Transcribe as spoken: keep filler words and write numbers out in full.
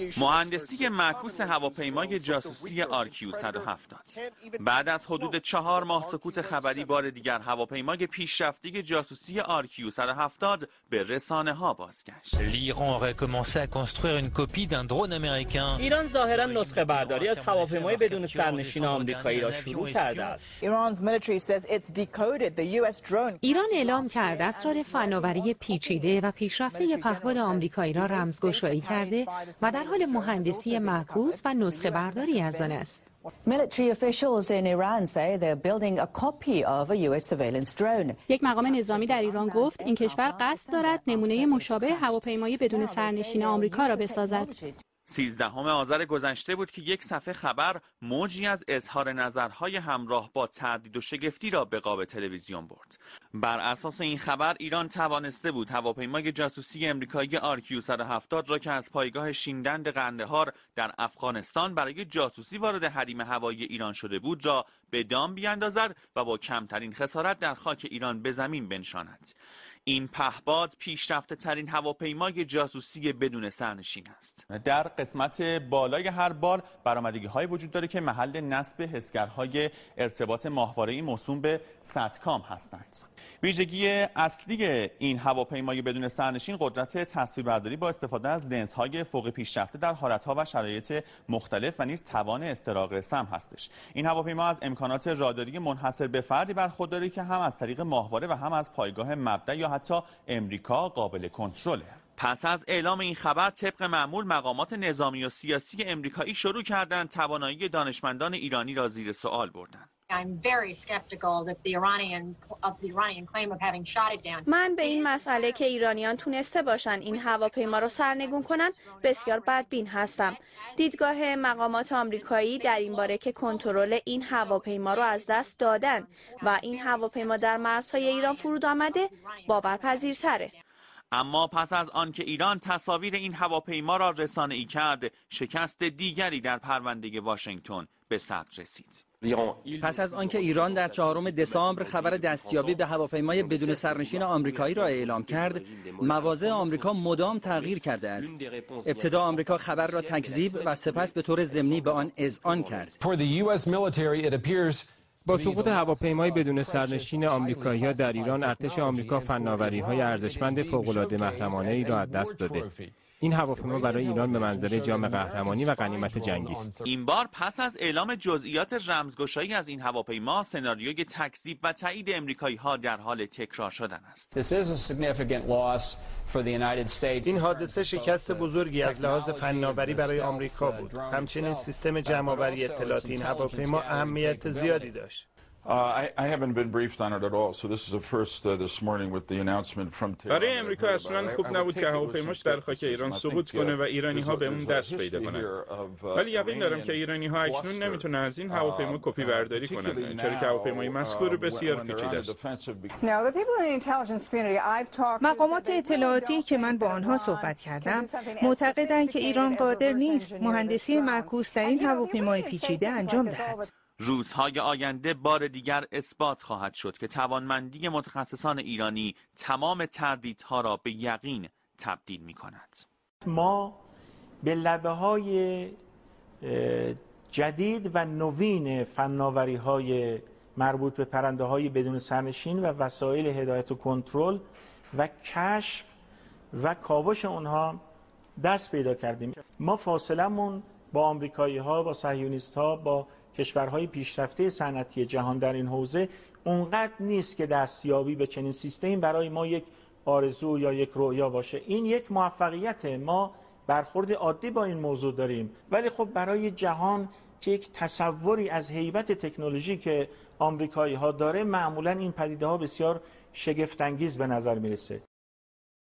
مهندسی معکوس هواپیمای جاسوسی آر کیو صد و هفتاد. بعد از حدود چهار ماه سکوت خبری بار دیگر هواپیمای پیشرفته جاسوسی آر کیو صد و هفتاد به رسانه ها بازگشت. ایران ظاهرا نسخه برداری از هواپیمای بدون سرنشین آمریکایی را شروع کرده است. ایران اعلام کرده اسرار فناوری پیچیده و پیشرفته پهپاد آمریکایی را رمزگشایی کرده و در حال مهندسی معکوس و نسخه برداری از آن است. یک مقام نظامی در ایران گفت این کشور قصد دارد نمونه مشابه هواپیمای بدون سرنشین آمریکا را بسازد. سیزدهم آذر گذشته بود که یک صفحه خبر موجی از اظهار نظرهای همراه با تردید و شگفتی را به قاب تلویزیون برد. بر اساس این خبر ایران توانسته بود هواپیمای جاسوسی امریکایی آر کیو صد و هفتاد را که از پایگاه شیندند قندهار در افغانستان برای جاسوسی وارد حریم هوایی ایران شده بود را به دام بیاندازد و با کمترین خسارت در خاک ایران به زمین بنشاند. این پهپاد پیشرفته ترین هواپیمای جاسوسی بدون سرنشین است. در قسمت بالای هر بال برآمدگی های وجود داره که محل نصب حسگرهای ارتباط ماهواره‌ای موسوم به ستکام هستند. ویژگی اصلی این هواپیمای بدون سرنشین قدرت تصویربرداری با استفاده از لنزهای فوق پیشرفته در حالتها و شرایط مختلف و نیز توان استراق سم هستش. این هواپیما از امکانات راداری منحصر به فردی برخورداره که هم از طریق ماهواره و هم از پایگاه مبدا یا حتی امریکا قابل کنترله. پس از اعلام این خبر طبق معمول مقامات نظامی و سیاسی امریکایی شروع کردند توانایی دانشمندان ایرانی را زیر سوال بردند. من به این مسئله که ایرانیان تونسته باشند این هواپیما را سرنگون کنند بسیار بدبین هستم. دیدگاه مقامات آمریکایی در این باره که کنترل این هواپیما را از دست دادن و این هواپیما در مرزهای ایران فرود آمده باورپذیرتره. اما پس از آنکه ایران تصاویر این هواپیما را رسانه‌ای کرد، شکست دیگری در پرونده واشنگتن به ثبت رسید. پس از آنکه ایران در چهارم دسامبر خبر دستیابی به هواپیمای بدون سرنشین آمریکایی را اعلام کرد، مواضع آمریکا مدام تغییر کرده است. ابتدا آمریکا خبر را تکذیب و سپس به طور ضمنی به آن اذعان کرد. با سقوط هواپیمای بدون سرنشین آمریکایی‌ها در ایران، ارتش آمریکا فناوری‌های ارزشمند فوق‌العاده محرمانه‌ای را از دست داده. این هواپیما برای ایران به منزله جام قهرمانی و غنیمت جنگی است. این بار پس از اعلام جزئیات رمزگشایی از این هواپیما، سناریوی تکذیب و تایید امریکایی‌ها در حال تکرار شدن است. این حادثه شکست بزرگی از لحاظ فناوری برای آمریکا بود. همچنین سیستم جمع‌آوری اطلاعاتی این هواپیما اهمیت زیادی داشت. برای امریکا اصلا خوب نبود که هواپیماش در خاک ایران سقوط کنه و ایرانی ها به اون دست پیدا کنن. ولی یقین دارم که ایرانی ها اکنون نمیتونن از این هواپیما کپی برداری کنن، چرا که هواپیمای مذکور بسیار پیچیده است. مقامات اطلاعاتی که من با آنها صحبت کردم معتقدند که ایران قادر نیست مهندسی معکوس در این هواپیمای پیچیده انجام دهد. روزهای آینده بار دیگر اثبات خواهد شد که توانمندی متخصصان ایرانی تمام تردیدها را به یقین تبدیل می کند. ما به لبه‌های جدید و نوین فناوری‌های مربوط به پرنده‌های بدون سرنشین و وسایل هدایت و کنترل و کشف و کاوش اونها دست پیدا کردیم. ما فاصلمون با آمریکایی‌ها، با صهیونیست‌ها، با کشورهای پیشرفته صنعتی جهان در این حوزه اونقدر نیست که دستیابی به چنین سیستمی برای ما یک آرزو یا یک رؤیا باشه. این یک موفقیت، ما برخورد عادی با این موضوع داریم، ولی خب برای جهان که یک تصوری از هیبت تکنولوژی که آمریکایی ها داره، معمولا این پدیده ها بسیار شگفت انگیز به نظر میرسه.